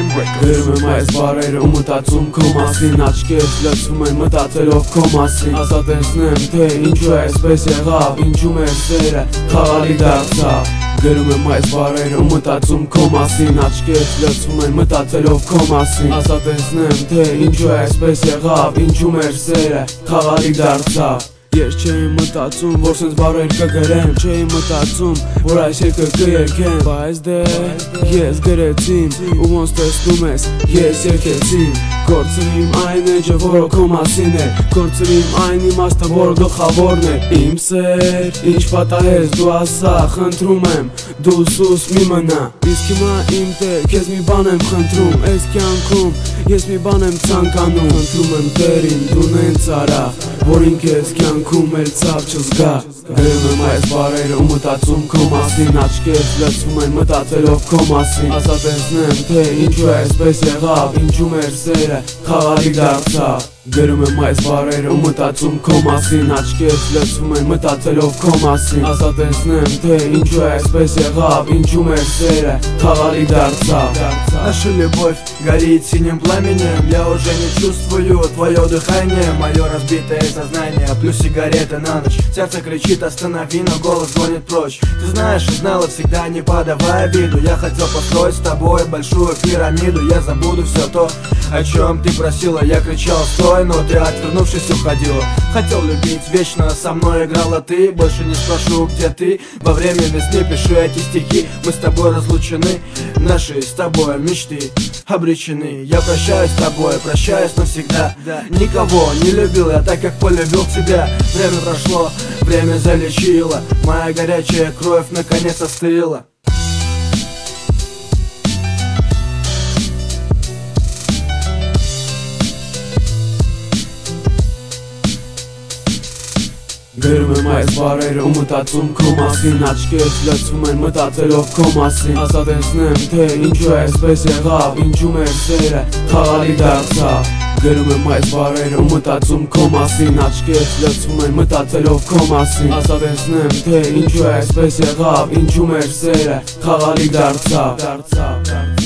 Գրում եմ այս բարերը ու մտածում քո մասին, աչքերս լցվում են մտածելով քո մասին, ասա տեսնեմ թե ինչու է այսպես եղավ, ինչու մեր սերը խաղալի դարձավ։ Գրում եմ այս բարերը ու մտածում քո մասին, աչքերս լցվում են մտածելով քո մասին, ասա տեսնեմ թե ինչու է այսպես եղավ, ինչու մեր սերը խաղալի դարձավ։ Ես չէի մտածում, որ սենց բարեր կգրեմ, չէի մտածում, որ այս երկը կերքեմ, բայց դե ես գրեցիմ ու ոնց տեսնում ես, ես երկեցիմ։ Գործն իմ այն էջը, որը քո մասին է, գործն իմ այն իմաստը, որը գլխավորն է։ Իմ սեր, ինչ պատահես դու ասա, խնդրում եմ, դու սուս մի մնա։ Իսկ հիմա իմ տեր, քեզ մի բան եմ խնդրում, այս կյանքում ես մի բան եմ ցանկանում, խնդրում եմ տերին, դու նենց արա, որ ինքես կյանքում էլ ցավ չզգա։ Գրում եմ այս բարերը ու մտածում քո մասին, աչքերս լցվում են մտածելով քո մասին, ասա տեսնեմ թե ինչու է այսպես եղավ, ինչու մեր սերը խաղալի դարձավ։ Գրում եմ այս բարերը ու մտածում քո մասին, аչքերս լցվում են мտածելով քո մասին, ասա տեսնեմ թե ինչու է այսպես եղավ, ինչու մեր սերը խաղալի дարձավ։ Наша любовь горит синим пламенем, я уже не чувствую твое дыхание, мое разбитое сознание, плюс сигареты на ночь. Сердце кричит останови, но голос гонит прочь. Ты знаешь и знала всегда, не подавай обиду, я хотел построить с тобой большую пирамиду. Я забуду все то, о чем ты просила, я кричал стой, но ты отвернувшись уходила. Хотел любить вечно, со мной играла ты, больше не спрошу где ты. Во время весны пишу эти стихи, мы с тобой разлучены, наши с тобой мечты обречены. Я прощаюсь с тобой, прощаюсь навсегда. Никого не любил я так, как полюбил тебя. Время прошло, время залечило, моя горячая кровь наконец остыла. Գրում եմ այս բարերը ու մտածում քո մասին, աչքերս լցվում են մտածելով քո մասին, ասա տեսնեմ թե ինչու է այսպես եղավ, ինչու մեր սերը խաղալի դարձավ։ Գրում եմ այս բարերը ու մտածում քո մասին, աչքերս լցվում են մտածելով քո մասին, ասա տեսնեմ թե ինչու է այսպես եղավ, ինչու մեր սերը խաղալի դարձավ։